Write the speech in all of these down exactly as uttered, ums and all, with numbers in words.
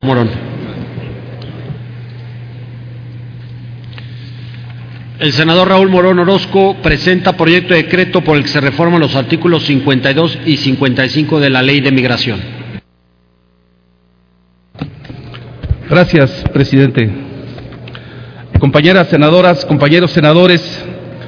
Morón. El senador Raúl Morón Orozco presenta proyecto de decreto por el que se reforman los artículos cincuenta y dos y cincuenta y cinco de la Ley de Migración. Gracias, presidente. Compañeras senadoras, compañeros senadores,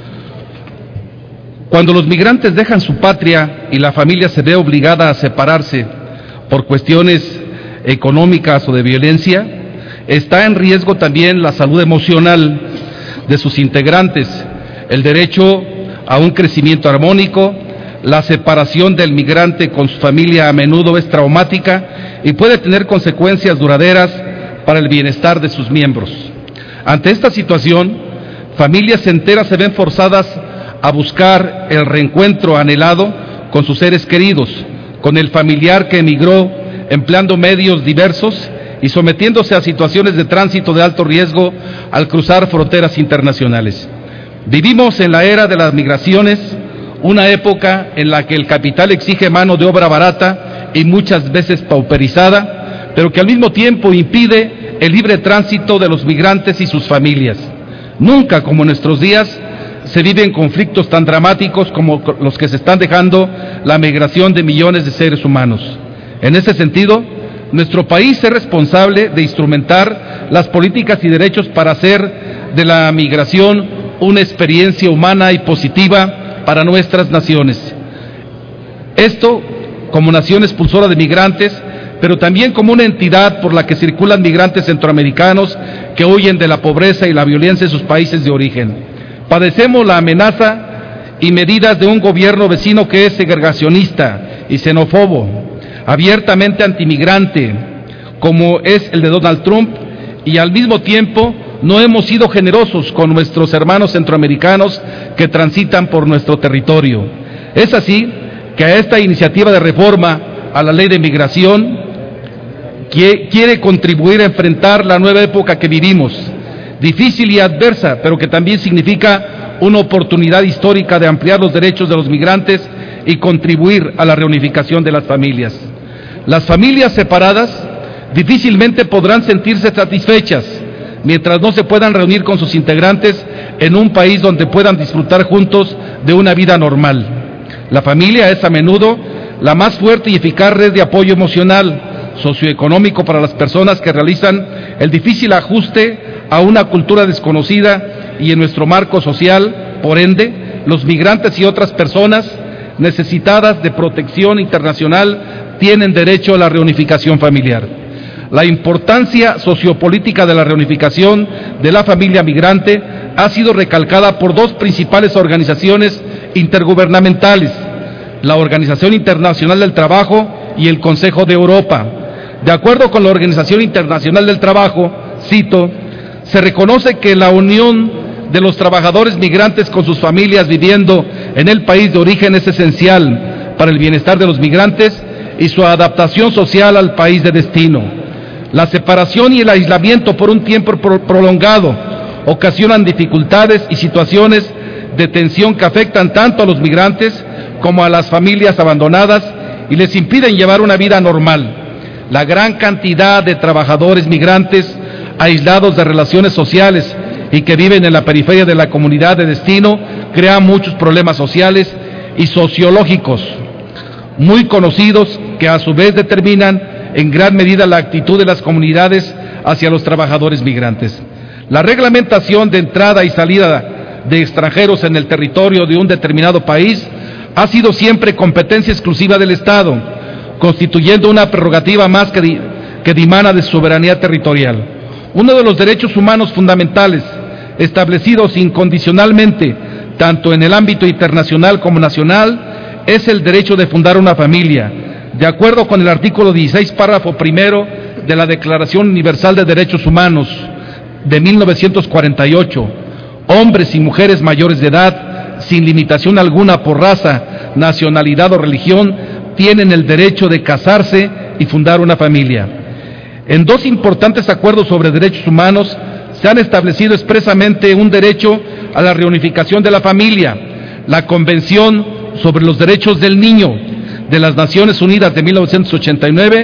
cuando los migrantes dejan su patria y la familia se ve obligada a separarse por cuestiones económicas o de violencia, está en riesgo también la salud emocional de sus integrantes, el derecho a un crecimiento armónico. La separación del migrante con su familia a menudo es traumática y puede tener consecuencias duraderas para el bienestar de sus miembros. Ante esta situación, familias enteras se ven forzadas a buscar el reencuentro anhelado con sus seres queridos, con el familiar que emigró, empleando medios diversos y sometiéndose a situaciones de tránsito de alto riesgo al cruzar fronteras internacionales. Vivimos en la era de las migraciones, una época en la que el capital exige mano de obra barata y muchas veces pauperizada, pero que al mismo tiempo impide el libre tránsito de los migrantes y sus familias. Nunca, como en nuestros días, se viven conflictos tan dramáticos como los que se están dejando la migración de millones de seres humanos. En ese sentido, nuestro país es responsable de instrumentar las políticas y derechos para hacer de la migración una experiencia humana y positiva para nuestras naciones. Esto como nación expulsora de migrantes, pero también como una entidad por la que circulan migrantes centroamericanos que huyen de la pobreza y la violencia en sus países de origen. Padecemos la amenaza y medidas de un gobierno vecino que es segregacionista y xenófobo, abiertamente antimigrante, como es el de Donald Trump, y al mismo tiempo no hemos sido generosos con nuestros hermanos centroamericanos que transitan por nuestro territorio. Es así que a esta iniciativa de reforma a la Ley de Migración que quiere contribuir a enfrentar la nueva época que vivimos, difícil y adversa, pero que también significa una oportunidad histórica de ampliar los derechos de los migrantes y contribuir a la reunificación de las familias. Las familias separadas difícilmente podrán sentirse satisfechas mientras no se puedan reunir con sus integrantes en un país donde puedan disfrutar juntos de una vida normal. La familia es a menudo la más fuerte y eficaz red de apoyo emocional, socioeconómico para las personas que realizan el difícil ajuste a una cultura desconocida y en nuestro marco social. Por ende, los migrantes y otras personas necesitadas de protección internacional tienen derecho a la reunificación familiar. La importancia sociopolítica de la reunificación de la familia migrante ha sido recalcada por dos principales organizaciones intergubernamentales, la Organización Internacional del Trabajo y el Consejo de Europa. De acuerdo con la Organización Internacional del Trabajo, cito, se reconoce que la unión de los trabajadores migrantes con sus familias viviendo en el país de origen es esencial para el bienestar de los migrantes y su adaptación social al país de destino. La separación y el aislamiento por un tiempo prolongado ocasionan dificultades y situaciones de tensión que afectan tanto a los migrantes como a las familias abandonadas y les impiden llevar una vida normal. La gran cantidad de trabajadores migrantes aislados de relaciones sociales y que viven en la periferia de la comunidad de destino crea muchos problemas sociales y sociológicos muy conocidos que a su vez determinan en gran medida la actitud de las comunidades hacia los trabajadores migrantes. La reglamentación de entrada y salida de extranjeros en el territorio de un determinado país ha sido siempre competencia exclusiva del Estado, constituyendo una prerrogativa más que, di, que dimana de soberanía territorial. Uno de los derechos humanos fundamentales establecidos incondicionalmente tanto en el ámbito internacional como nacional es el derecho de fundar una familia. De acuerdo con el artículo dieciséis, párrafo primero de la Declaración Universal de Derechos Humanos de mil novecientos cuarenta y ocho, hombres y mujeres mayores de edad, sin limitación alguna por raza, nacionalidad o religión, tienen el derecho de casarse y fundar una familia. En dos importantes acuerdos sobre derechos humanos se han establecido expresamente un derecho a la reunificación de la familia. La Convención sobre los Derechos del Niño de las Naciones Unidas de mil novecientos ochenta y nueve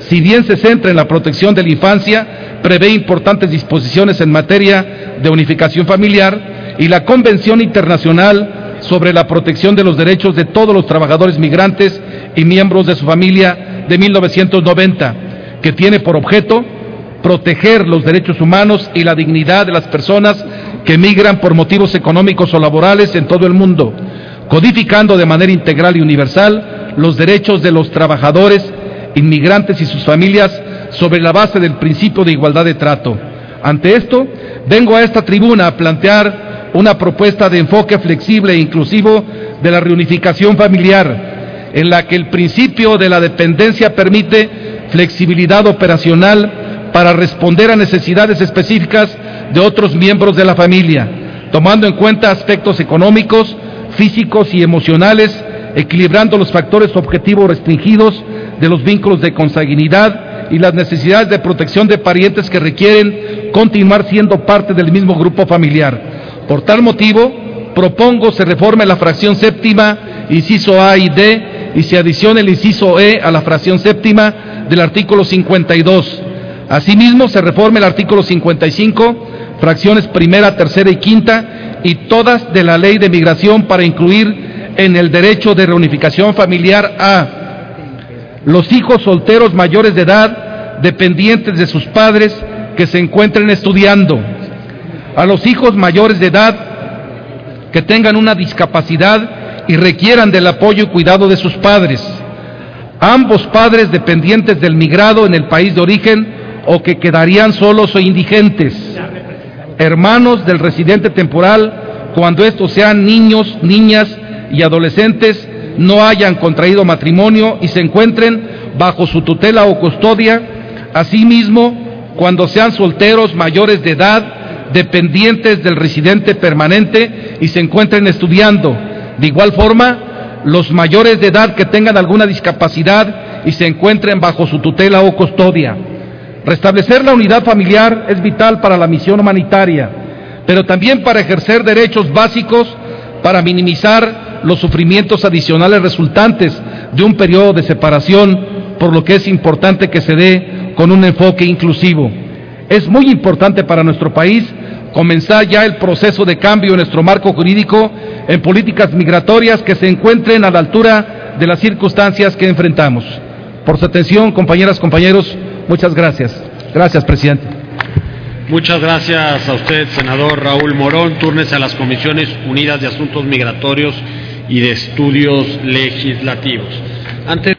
si bien se centra en la protección de la infancia, prevé importantes disposiciones en materia de unificación familiar, y la Convención Internacional sobre la Protección de los Derechos de todos los trabajadores migrantes y miembros de su familia de mil novecientos noventa, que tiene por objeto proteger los derechos humanos y la dignidad de las personas que migran por motivos económicos o laborales en todo el mundo, codificando de manera integral y universal los derechos de los trabajadores inmigrantes y sus familias sobre la base del principio de igualdad de trato. Ante esto, vengo a esta tribuna a plantear una propuesta de enfoque flexible e inclusivo de la reunificación familiar, en la que el principio de la dependencia permite flexibilidad operacional para responder a necesidades específicas de otros miembros de la familia, tomando en cuenta aspectos económicos, físicos y emocionales, equilibrando los factores objetivos restringidos de los vínculos de consanguinidad y las necesidades de protección de parientes que requieren continuar siendo parte del mismo grupo familiar. Por tal motivo, propongo se reforme la fracción séptima, inciso A y D, y se adicione el inciso E a la fracción séptima del artículo cincuenta y dos. Asimismo, se reforme el artículo cincuenta y cinco, fracciones primera, tercera y quinta, y todas de la Ley de Migración, para incluir en el derecho de reunificación familiar a los hijos solteros mayores de edad, dependientes de sus padres que se encuentren estudiando, a los hijos mayores de edad que tengan una discapacidad y requieran del apoyo y cuidado de sus padres, a ambos padres dependientes del migrado en el país de origen o que quedarían solos o indigentes, hermanos del residente temporal cuando estos sean niños, niñas y adolescentes, no hayan contraído matrimonio y se encuentren bajo su tutela o custodia, asimismo cuando sean solteros mayores de edad, dependientes del residente permanente y se encuentren estudiando. De igual forma, los mayores de edad que tengan alguna discapacidad y se encuentren bajo su tutela o custodia. Restablecer la unidad familiar es vital para la misión humanitaria, pero también para ejercer derechos básicos, para minimizar los sufrimientos adicionales resultantes de un periodo de separación, por lo que es importante que se dé con un enfoque inclusivo. Es muy importante para nuestro país comenzar ya el proceso de cambio en nuestro marco jurídico en políticas migratorias que se encuentren a la altura de las circunstancias que enfrentamos. Por su atención, compañeras, compañeros, muchas gracias. Gracias, presidente. Muchas gracias a usted, senador Raúl Morón. Túrnese a las Comisiones Unidas de Asuntos Migratorios y de Estudios Legislativos. Antes